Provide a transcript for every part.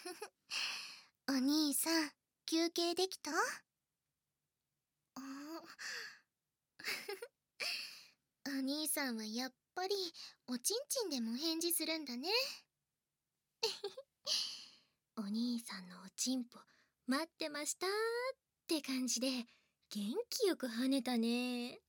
お兄さん、休憩できた？お兄さんはやっぱりおちんちんでも返事するんだね。お兄さんのおちんぽ待ってましたって感じで元気よく跳ねたね。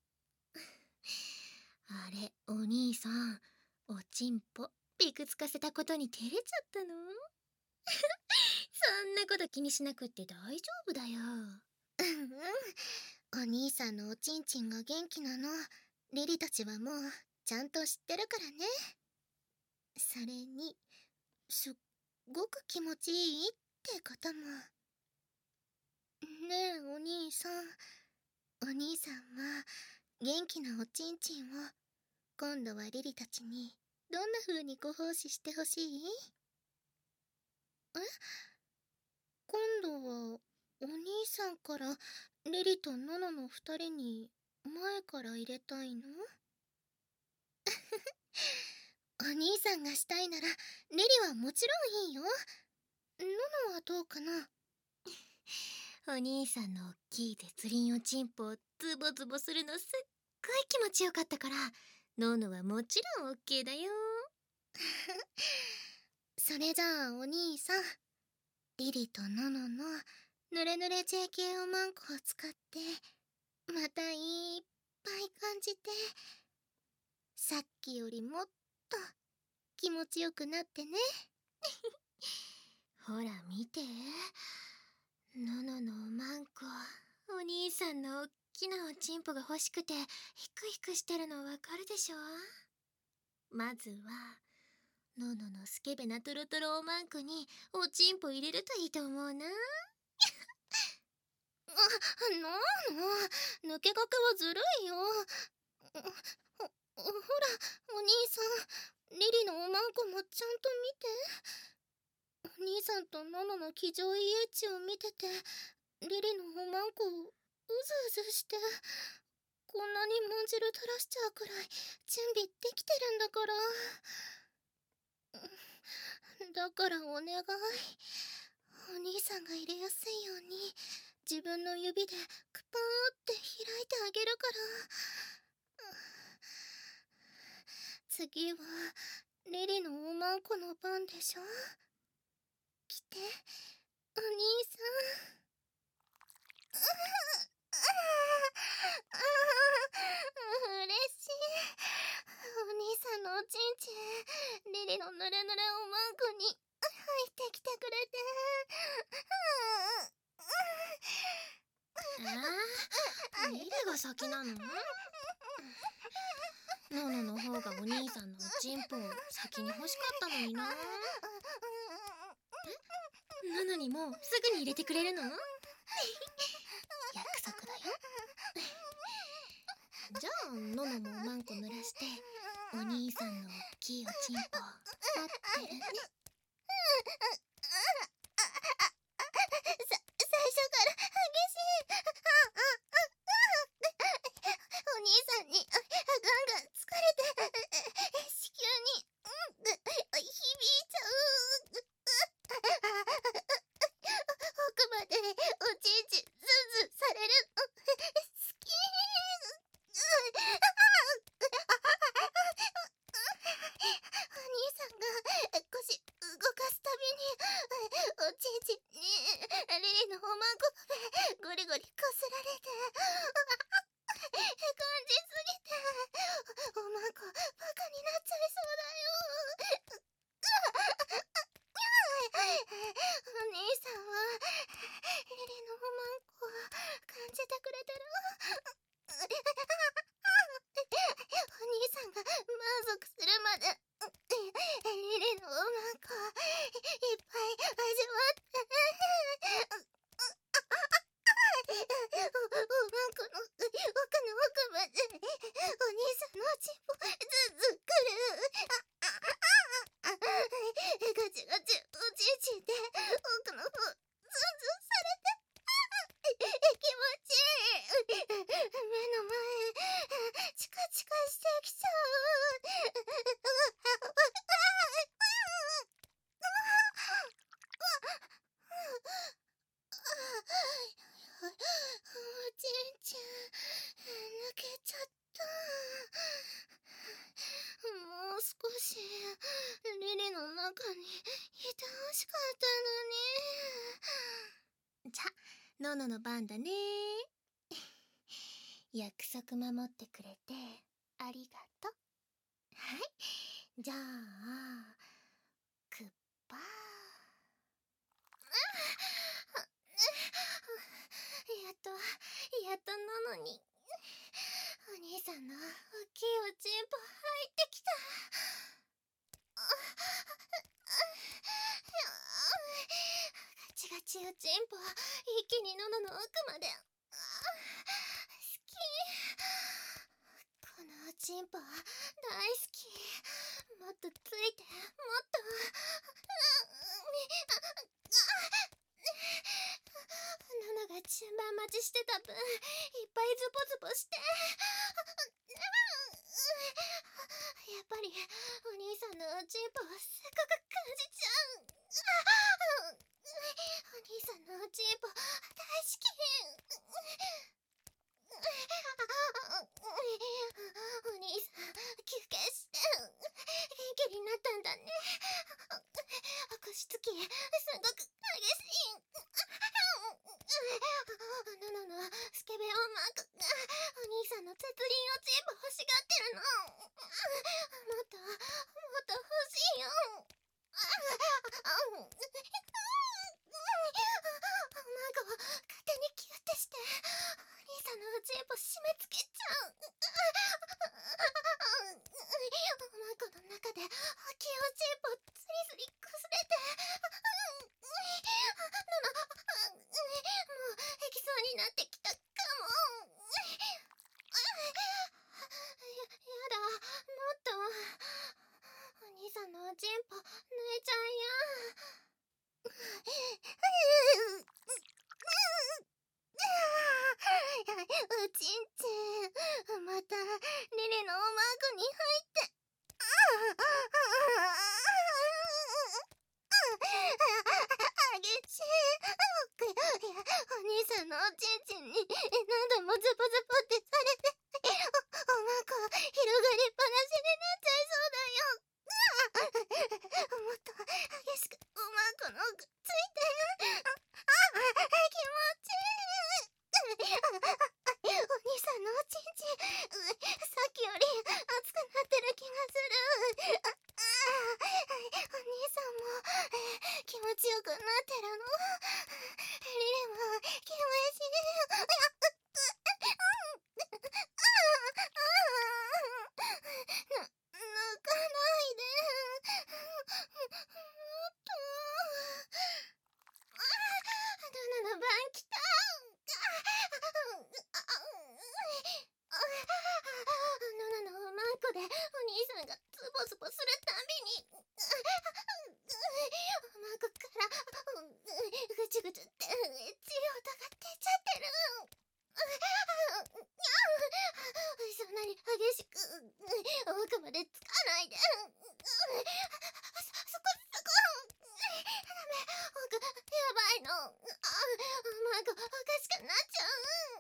あれ、お兄さん、おちんぽピクつかせたことに照れちゃったの？そんなこと気にしなくって大丈夫だよ。お兄さんのおちんちんが元気なの、リリたちはもうちゃんと知ってるからね。それに、すっごく気持ちいいってことも。ねえ、お兄さん。お兄さんは元気なおちんちんを今度はリリたちにどんな風にご奉仕してほしい？え？今度はお兄さんからリリとノノの二人に前から入れたいの？お兄さんがしたいならリリはもちろんいいよ。ノノはどうかな？お兄さんのおっきい絶倫おちんぽをズボズボするのすっごい気持ちよかったから、ノノはもちろんオッケーだよ。それじゃあお兄さん、リリとノノのぬれぬれ JK おまんこを使ってまたいっぱい感じて、さっきよりもっと気持ちよくなってね。ほら見て、ノノのおまんこ、お兄さんのおっきなおちんぽが欲しくてヒクヒクしてるのわかるでしょ？まずはノノのスケベなトロトロおまんこにおちんぽ入れるといいと思うな。抜け駆けはずるいよ。ほら、お兄さん、リリのおまんこもちゃんと見て。お兄さんとノノの騎乗位エッチを見てて、リリのおまんこをうずうずして、こんなにもん汁垂らしちゃうくらい準備できてるんだから。だからお願い。お兄さんが入れやすいように自分の指でクパーって開いてあげるから。次はリリのおまんこの番でしょ。来て、お兄さん。嬉しい。お兄さんのおちんちん、リリのぬれぬれおまんこに入ってきてくれて。リリが先なの？ノノの方がお兄さんのおちんぽを先に欲しかったのにな。ノノにもすぐに入れてくれるの？約束だよ。じゃあノノもおまんこ濡らしてお兄さんのおっきいおちんぽ待ってるね。最初から激しい。お兄さんにガンガン疲れて子宮に響いちゃう。奥までおちんちんズンズンされるの好き。お兄さんが腰動かすたびに海の中にいてほしかったのに。じゃ、ノノの番だね。約束守ってくれてありがとう。はい、じゃあクッパー。やっとノノにお兄さんの大きいおちんぽ入ってきた。ガチガチおちんぽ一気に喉の奥まで。好き。このおちんぽ大好き。もっとついて、もっと。ノノが順番待ちしてた分いっぱいズボズボして。やっぱりお兄さんのおちんぽをすっごく感じちゃう。お兄さんのおちんぽ大好き。お兄さん休憩して元気になったんだね。起こしつきすごく激しい。ノノのスケベ女がお兄さんの絶倫おちんぽ欲しがってるの。もっともっと欲しいよ。孫を勝手にキュッてしてお兄さんのおちんぽ締め付けちゃう。孫の中で大きいおちんぽスリスリこすれて。もうへきそうになってきたかも。やだ、もっとお兄さんのおちんぽ抜いちゃうよ。おちんちんまたリリのおまごに入って。激しい。お兄さんのおちんちんに何度もズボズボってされておまこ広がりっぱなしになっちゃいそうだよ。もっと激しくおまこの奥ついて。気持ちいい。お兄さんのおちんちんさっきより熱くなってる気がする。お兄さんも気持ちよくなってるの。リリも気持ちいい。抜かないで。もっと。ノノの番来た。ノノのおまんこでお兄さんがズボズボするたびにおまんこからぐちゅぐちゅって血をたがってちゃってる。そんなに激しく奥までつかないで。そこダメ、奥やばいの。マグおかしくなっちゃう。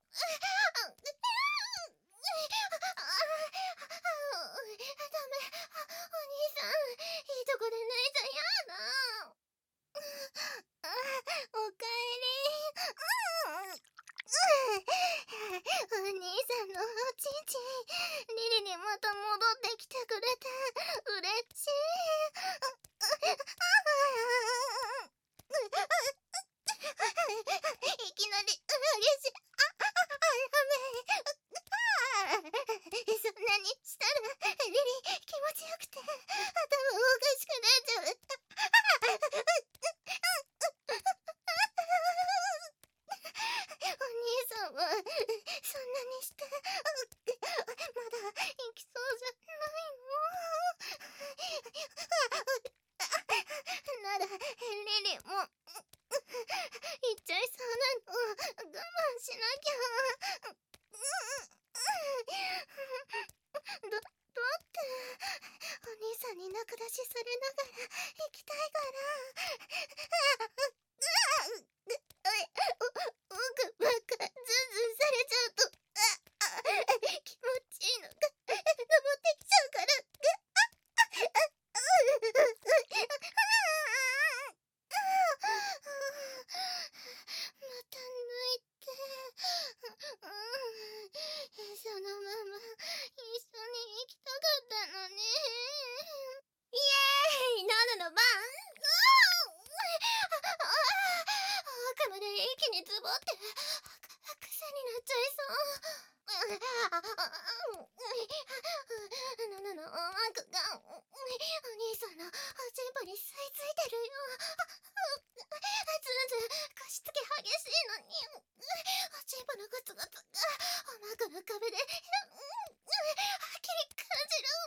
ダメ、お兄さんいいとこで抜いちゃやだ。おかえり。お兄さんのおちんちんリリにまた戻ってきてくれて嬉しい。いきなり激しい。やめ。そんなにしたらリリ気持ちよくて頭おかしくなっちゃう。お兄さんはそんなにしてまだ生きそうじゃないの。ならリリも行っちゃいそうなの我慢しなきゃ。だってお兄さんに泣く出しされながら行きたいから。奥ばっかズンズンされちゃうと気持ちいいのが登ってきちゃうから。 マークがお兄さんのおちんぽに吸い付いてるよ。ずーずー貸し付け激しいのにおちんぽのゴツゴツがおまくの壁ではっきり感じる。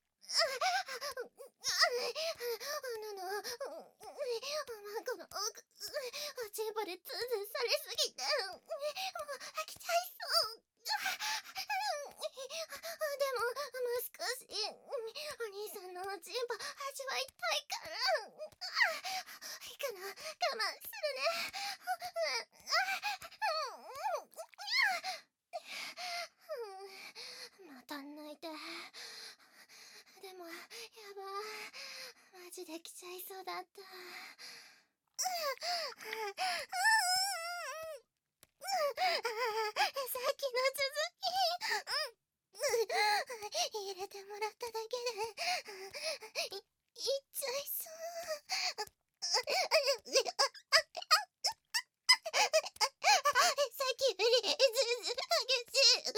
おまくの奥おちんぽでツンツンされすぎてもう飽きちゃいそう。でももう少しお兄さんのおちんぽ味わいたいからいいかな、我慢するね。また泣いて。でもやばい、マジで来ちゃいそうだった。さっきの続き入れてもらっただけでいっちゃいそう。さっきよりずんずん激しい。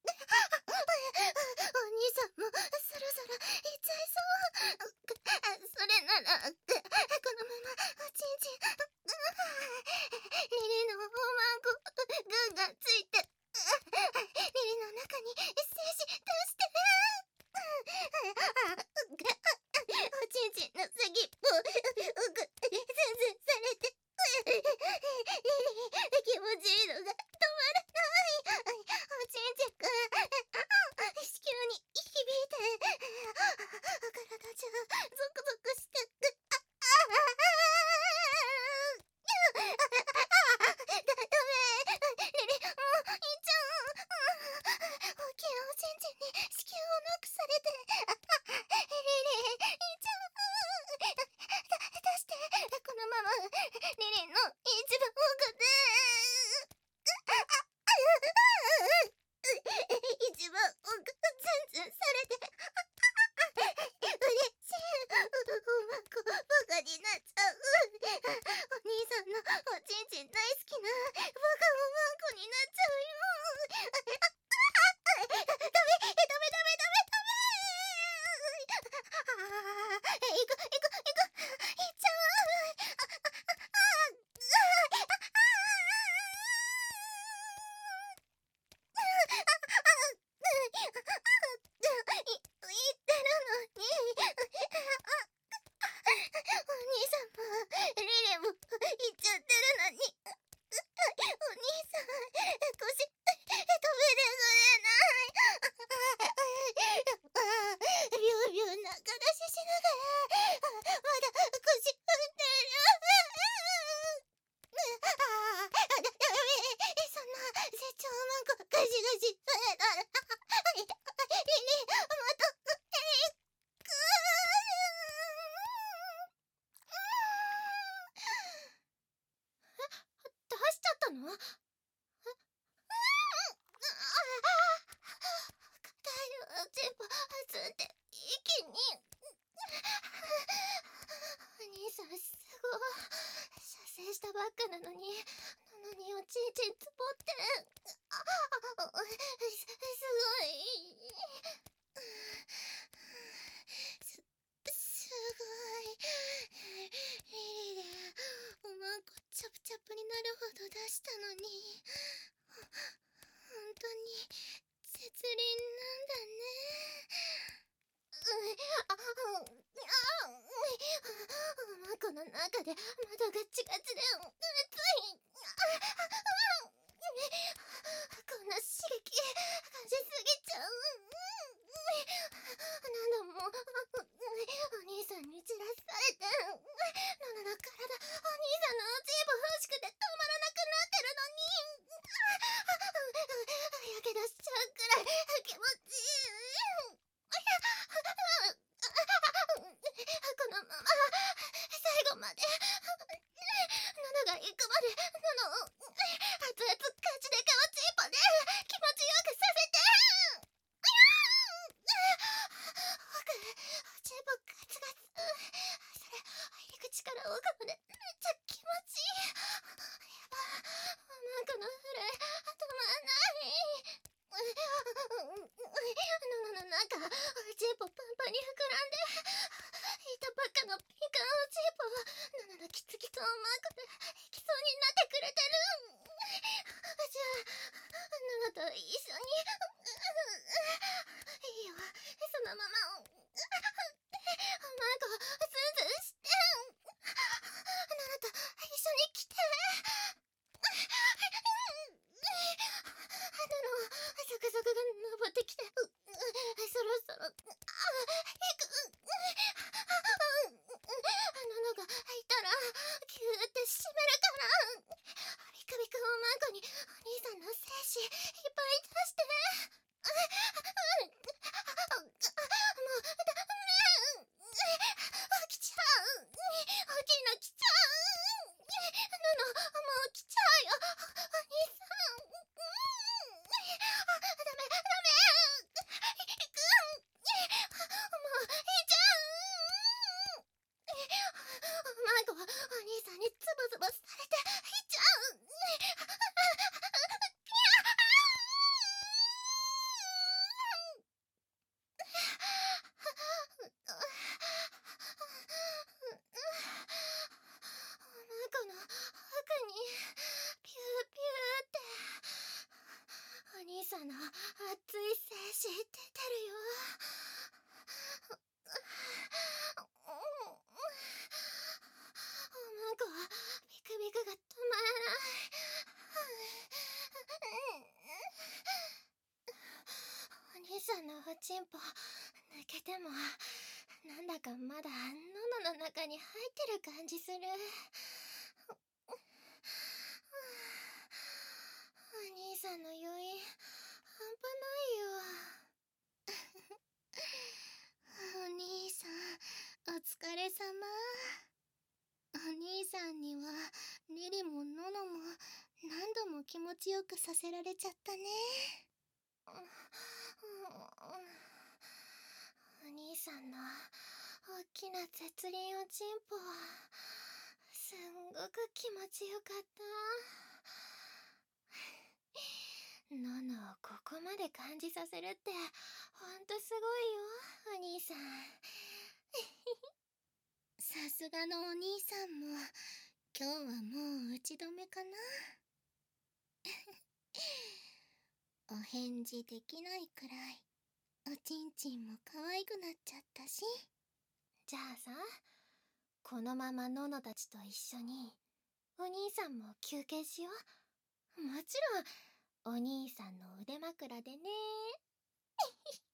お兄さんもそろそろいっちゃいそう。それならこのままおちんちんリリのおまんこグーがついてリリの中に精子出しておちんちんの先っぽズンズンされてリリ気持ちいいのが止まらない。おちんちんが子宮に響いて体中ゾクゾクしてダメリリもういっちゃう。大きなおちんちんに子宮をノックされてリリいっちゃう。出してこのままリリの一番奥で一番奥ツンツンされて嬉しい。おまんこバカになっちゃう。お兄さんのおちんちん大好きなバカおまんこになっちゃうよ。ダメダメダメダメダメ。行く行く行く行っちゃう。言ってるのにお兄さんもリリも言っちゃってるのにお兄さん腰止めてくれない。ビュービュー中出ししながらまだ腰踏んでる。ダメ、そんな成長マンコガシガシされたらリリまた出しちゃったの？硬いおちんぽつんで一気にお兄さんすごい射精したばっかなのにおちんちんつぼってすごいすごいリリでおまんこチャプチャプになるほど出したのに本当に絶倫なんだね。おまんこの中で窓がチカチで熱い。こんな刺激感じすぎちゃう。何度もお兄さんにじらされての体お兄さんのおちんぽ欲しくて止まらなくなってるのにやけどしちゃうくらい気持ちいい。このまま最後まで喉が行くまでチンポ抜けてもなんだかまだ喉の中に入ってる感じする。お兄さんの余韻半端ないよ。お兄さん、お疲れ様。お兄さんにはリリもノノも何度も気持ちよくさせられちゃったね。お兄さんの大きな絶倫おちんぽすんごく気持ちよかった。ノノをここまで感じさせるってほんとすごいよ、お兄さん。さすがのお兄さんも今日はもう打ち止めかな。お返事できないくらいおちんちんも可愛くなっちゃったし。じゃあさ、このままノノたちと一緒にお兄さんも休憩しよう。もちろんお兄さんの腕枕でね。